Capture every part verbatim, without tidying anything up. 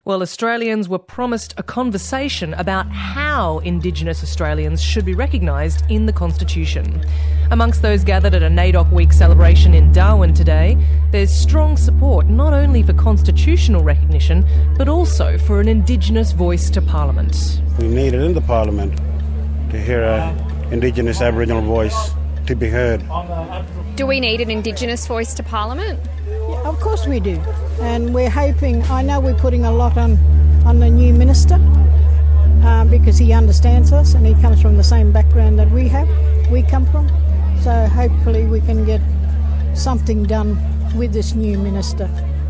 Well, Australians were promised a conversation about how Indigenous Australians should be recognised in the Constitution. Amongst those gathered at a NAIDOC Week celebration in Darwin today, there's strong support not only for constitutional recognition, but also for an Indigenous voice to Parliament. We need it in the Parliament to hear an Indigenous Aboriginal voice to be heard. Do we need an Indigenous voice to Parliament? Yeah, of course we do. And we're hoping, I know we're putting a lot on, on the new minister uh, because he understands us and he comes from the same background that we have, we come from. So hopefully we can get something done with this new minister.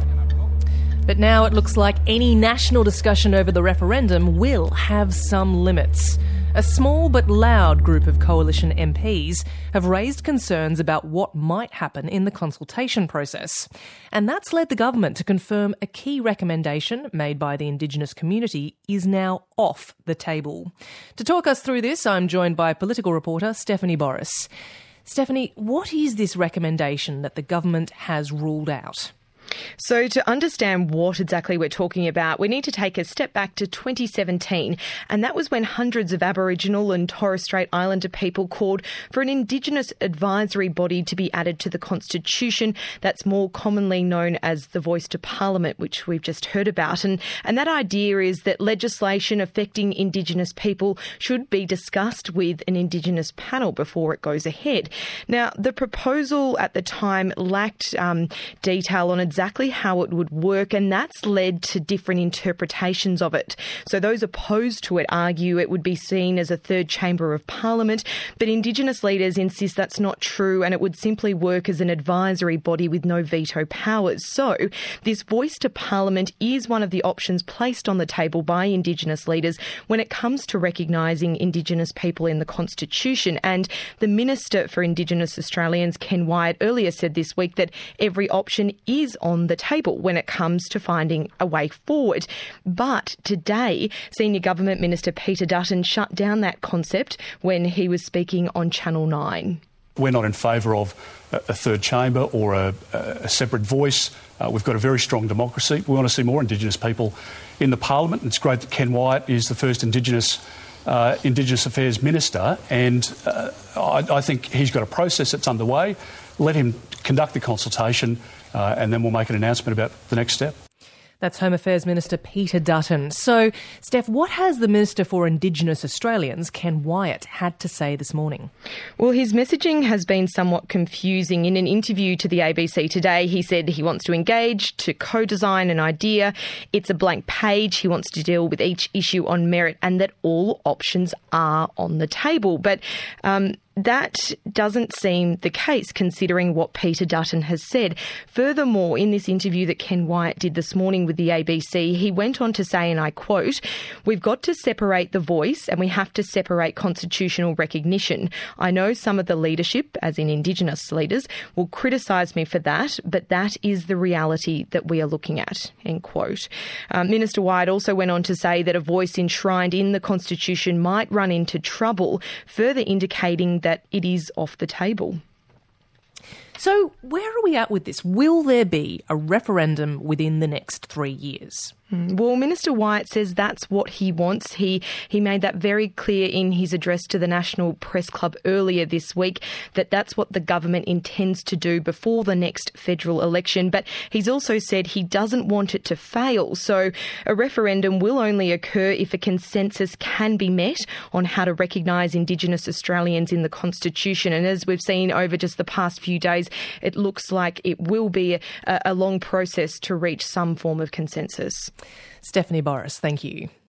But now it looks like any national discussion over the referendum will have some limits. A small but loud group of Coalition M Ps have raised concerns about what might happen in the consultation process. And that's led the government to confirm a key recommendation made by the Indigenous community is now off the table. To talk us through this, I'm joined by political reporter Stephanie Boris. Stephanie, what is this recommendation that the government has ruled out? So to understand what exactly we're talking about, we need to take a step back to twenty seventeen, and that was when hundreds of Aboriginal and Torres Strait Islander people called for an Indigenous advisory body to be added to the Constitution that's more commonly known as the Voice to Parliament, which we've just heard about. And, and that idea is that legislation affecting Indigenous people should be discussed with an Indigenous panel before it goes ahead. Now, the proposal at the time lacked um, detail on exactly exactly how it would work, and that's led to different interpretations of it. So those opposed to it argue it would be seen as a third chamber of Parliament, but Indigenous leaders insist that's not true and it would simply work as an advisory body with no veto powers. So this Voice to Parliament is one of the options placed on the table by Indigenous leaders when it comes to recognising Indigenous people in the Constitution. And the Minister for Indigenous Australians, Ken Wyatt, earlier said this week that every option is on the table when it comes to finding a way forward. But today, Senior Government Minister Peter Dutton shut down that concept when he was speaking on Channel nine. We're not in favour of a third chamber or a, a separate voice. Uh, we've got a very strong democracy. We want to see more Indigenous people in the Parliament. It's great that Ken Wyatt is the first Indigenous uh, Indigenous Affairs Minister, and uh, I, I think he's got a process that's underway. Let him conduct the consultation, uh, and then we'll make an announcement about the next step. That's Home Affairs Minister Peter Dutton. So, Steph, what has the Minister for Indigenous Australians, Ken Wyatt, had to say this morning? Well, his messaging has been somewhat confusing. In an interview to the A B C today, he said he wants to engage, to co-design an idea. It's a blank page. He wants to deal with each issue on merit and that all options are on the table. But um, that doesn't seem the case, considering what Peter Dutton has said. Furthermore, in this interview that Ken Wyatt did this morning with the A B C, he went on to say, and I quote, "We've got to separate the voice and we have to separate constitutional recognition. I know some of the leadership, as in Indigenous leaders, will criticise me for that, but that is the reality that we are looking at," end quote. Um, Minister Wyatt also went on to say that a voice enshrined in the Constitution might run into trouble, further indicating that it is off the table. So where are we at with this? Will there be a referendum within the next three years? Well, Minister Wyatt says that's what he wants. He he made that very clear in his address to the National Press Club earlier this week, that that's what the government intends to do before the next federal election. But he's also said he doesn't want it to fail. So a referendum will only occur if a consensus can be met on how to recognise Indigenous Australians in the Constitution. And as we've seen over just the past few days, it looks like it will be a, a long process to reach some form of consensus. Stephanie Boris, thank you.